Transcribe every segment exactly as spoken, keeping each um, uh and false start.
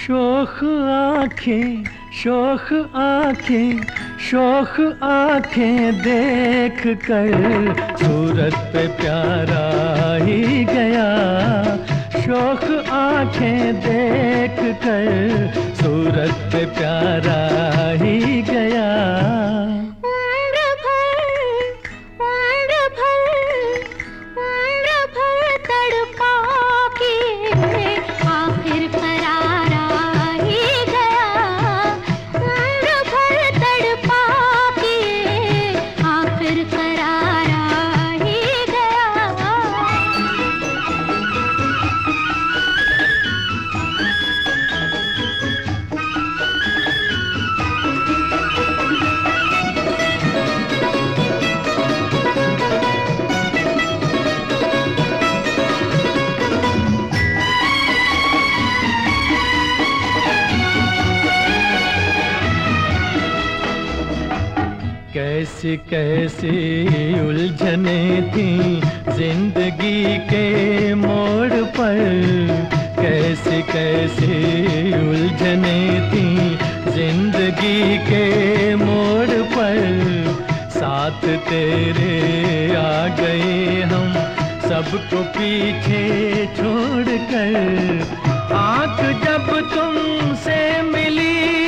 शोख आँखें शोख आँखें शोख आँखें देख कर सूरत पे प्यारा ही गया। शोख आँखें देख कर सूरत पे प्यारा ही गया। कैसी कैसी उलझने थी जिंदगी के मोड़ पर। कैसी कैसी उलझने थी जिंदगी के मोड़ पर। साथ तेरे आ गए हम सबको पीछे छोड़ कर। आँख जब तुमसे मिली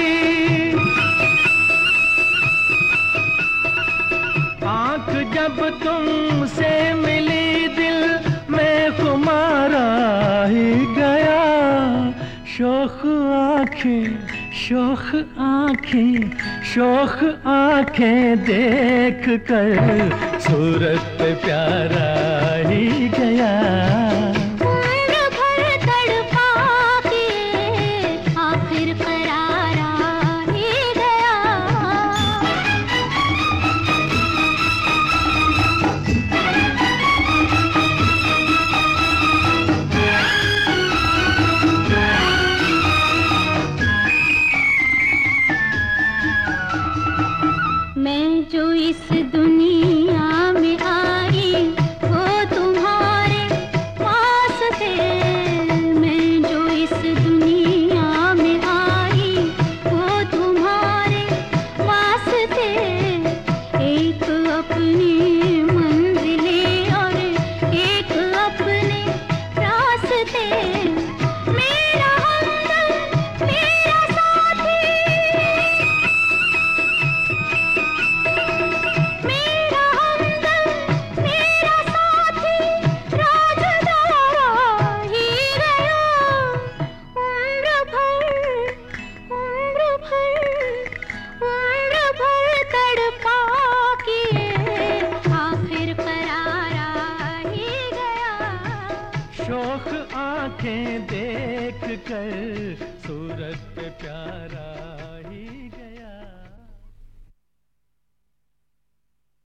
आँख जब तुमसे मिली दिल में खुमारा ही गया। शोख आँखें शोख आँखें शोख आँखें देख कर सूरत पे प्यारा ही गया। मैं जो इस दुनिया में आई वो तुम्हारे वास्ते। मैं जो इस दुनिया में आई वो तुम्हारे वास्ते। एक अपनी मंजिलें और एक अपने रास्ते। मेरा हमदम मेरा साथी शोख आँखें देख कर सूरत पे प्यारा